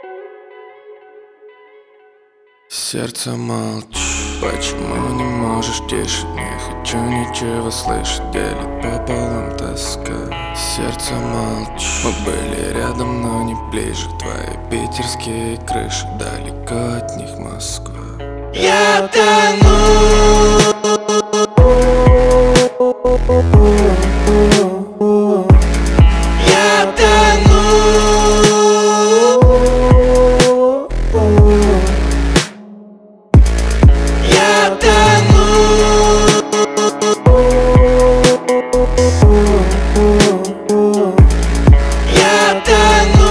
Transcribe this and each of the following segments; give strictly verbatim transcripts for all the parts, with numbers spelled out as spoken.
Сердце молчит, почему не можешь тише? Не хочу ничего слышать, делит пополам тоска. Сердце молчит, мы были рядом, но не ближе. Твои питерские крыши, далеко от них Москва. Я тону. Я тону. Я тону. Я тону.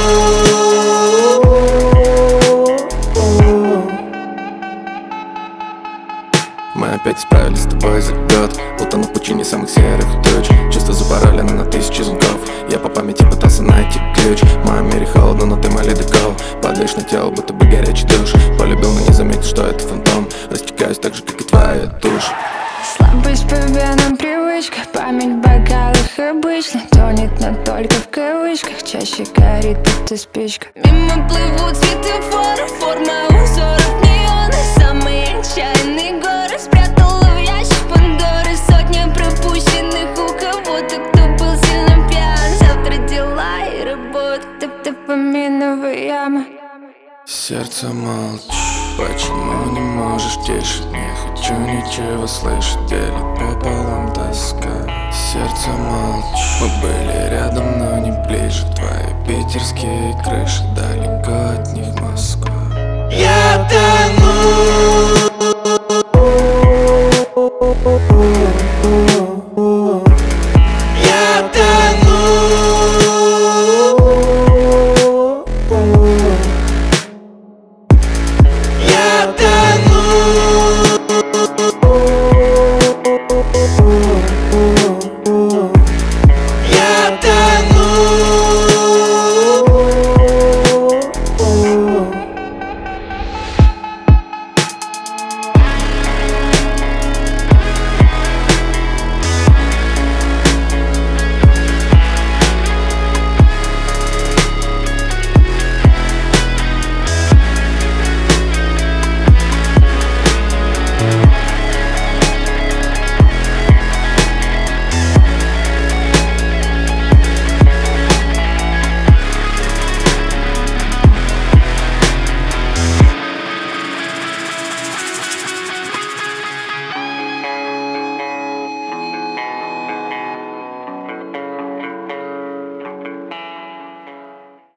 Мы опять справились с тобой за год. Утону в пучине самых серых туч. Чувства запаролено на тысячи звонков. Я по памяти пытался найти ключ. В моем мире холодно, но ты мой ледокол. Падаешь на тело, будто бы горячий душ. Полюбил, но не заметил, что это фантом. Растекаюсь так же, как и твоя душа. Слабость по венам, привычка. Память в бокалах обычно тонет, но только в кавычках. Чаще горит эта спичка. Мимо плывут светофоры, форма узоров неона. Самые отчаянные горы спрятала в ящик Пандоры. Сотня пропущенных у кого-то, кто был сильно пьян. Завтра дела и работа, дофаминовая яма. Сердце молчит, почему не можешь тише? Не хочу ничего слышать, делит пополам тоска. Сердце молчит, мы были рядом, но не ближе. Твои питерские крыши, далеко от них Москва. Я тону.